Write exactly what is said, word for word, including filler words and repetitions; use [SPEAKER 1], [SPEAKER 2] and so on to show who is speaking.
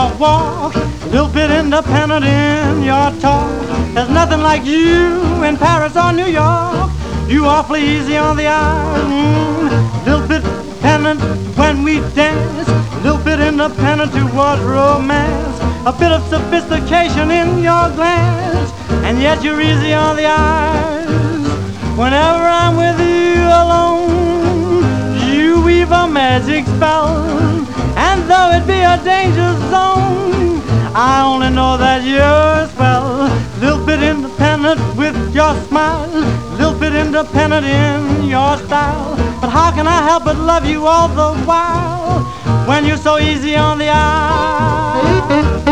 [SPEAKER 1] your walk, a little bit independent in your talk. There's nothing like you in Paris or New York. You awfully easy on the eye, mm, a little bit independent when we dance, a little bit independent towards romance, a bit of sophistication in your glance, and yet you're easy on the eyes. Whenever I'm with you alone, you weave a magic spell, and though it be a danger zone, I only know that you're swell. A little bit independent with your smile, a little bit independent in your style, but how can I help but love you all the while when you're so easy on the eye?